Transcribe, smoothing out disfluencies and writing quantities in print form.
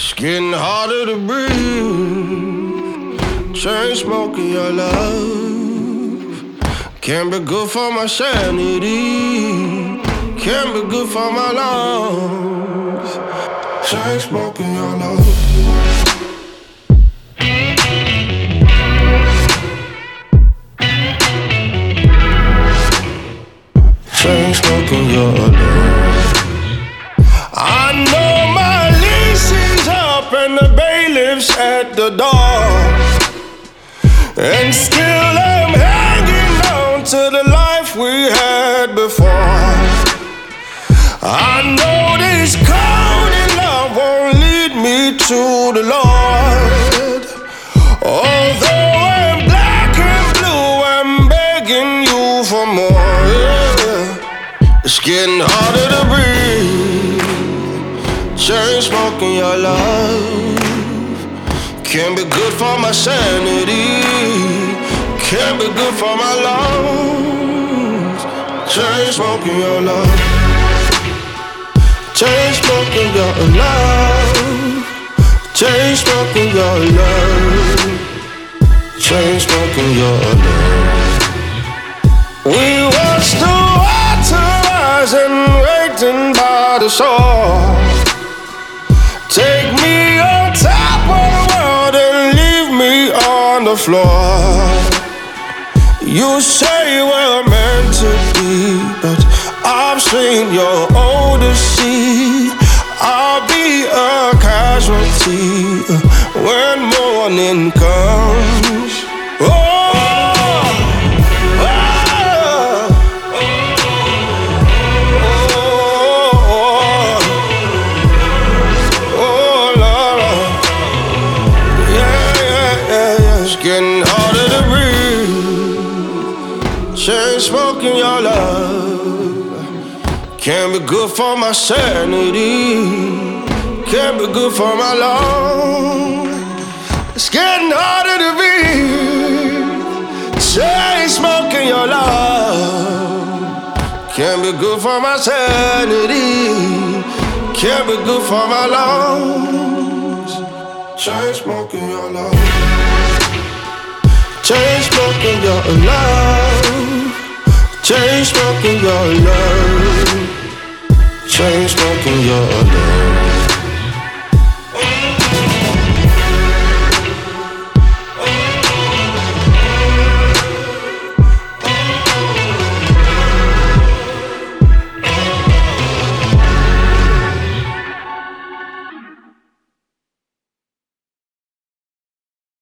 Getting harder to breathe. Chain smoking your love. Can't be good for my sanity. Can't be good for my lungs. Chain smoking your love. Chain smoking your love. I know my lease is up and the bailiff's at the door, and still I'm hanging on to the life we had before. I know this cold in love won't lead me to the Lord. Although I'm black and blue, I'm begging you for more. Yeah. It's getting harder to breathe. Chain smoking your love. Can't be good for my sanity. Can't be good for my lungs. Chain smoking your love. Chain smoking your love. Chain smoking your love. Chain smoking your love. We watched the water rise and waiting by the shore. Take me on top of the world and leave me on the floor. You say we're meant to be, but I've seen your Odyssey. I'll be a casualty when morning comes. Getting harder to breathe. Chain smoking your love. Can't be good for my sanity. Can't be good for my lungs. It's getting harder to breathe. Chain smoking your love. Can't be good for my sanity. Can't be good for my lungs. Chain smoking your love. Chain smoking your love. Chain smoking your love. Chain smoking your love.